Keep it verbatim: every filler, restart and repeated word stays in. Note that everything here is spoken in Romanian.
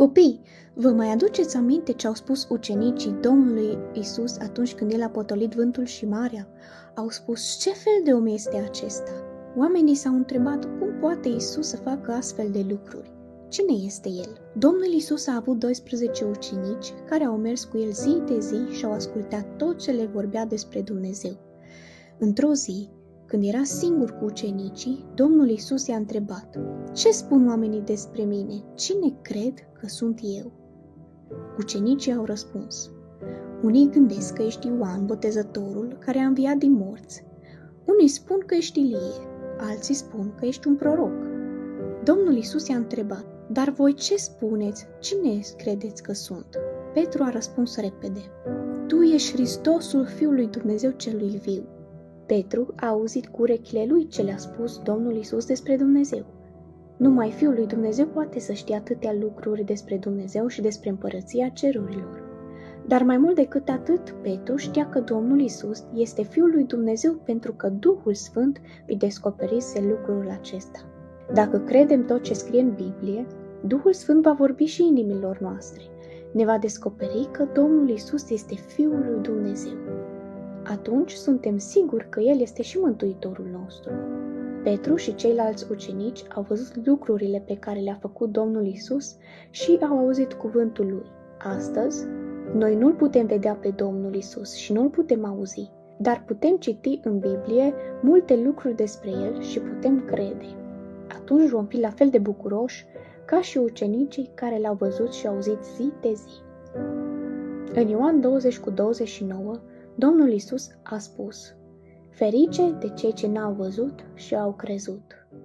Copii, vă mai aduceți aminte ce au spus ucenicii Domnului Isus atunci când El a potolit vântul și marea? Au spus: ce fel de om este acesta? Oamenii s-au întrebat cum poate Isus să facă astfel de lucruri. Cine este El? Domnul Isus a avut doisprezece ucenici care au mers cu El zi de zi și au ascultat tot ce le vorbea despre Dumnezeu. Într-o zi, când era singur cu ucenicii, Domnul Isus i-a întrebat: ce spun oamenii despre mine? Cine cred că sunt eu? Ucenicii au răspuns: unii gândesc că ești Ioan Botezătorul care a înviat din morți. Unii spun că ești Ilie, alții spun că ești un proroc. Domnul Isus i-a întrebat: dar voi ce spuneți? Cine credeți că sunt? Petru a răspuns repede: tu ești Hristosul Fiul lui Dumnezeu celui viu. Petru a auzit cu urechile lui ce le-a spus Domnul Isus despre Dumnezeu. Numai Fiul lui Dumnezeu poate să știe atâtea lucruri despre Dumnezeu și despre împărăția cerurilor. Dar mai mult decât atât, Petru știa că Domnul Isus este Fiul lui Dumnezeu pentru că Duhul Sfânt îi descoperise lucrul acesta. Dacă credem tot ce scrie în Biblie, Duhul Sfânt va vorbi și inimilor noastre. Ne va descoperi că Domnul Isus este Fiul lui Dumnezeu. Atunci suntem siguri că El este și Mântuitorul nostru. Petru și ceilalți ucenici au văzut lucrurile pe care le-a făcut Domnul Isus și au auzit cuvântul Lui. Astăzi, noi nu-L putem vedea pe Domnul Isus și nu-L putem auzi, dar putem citi în Biblie multe lucruri despre El și putem crede. Atunci vom fi la fel de bucuroși ca și ucenicii care L-au văzut și auzit zi de zi. În Ioan douăzeci cu douăzeci și nouă, Domnul Isus a spus: ferice de cei ce n-au văzut și au crezut.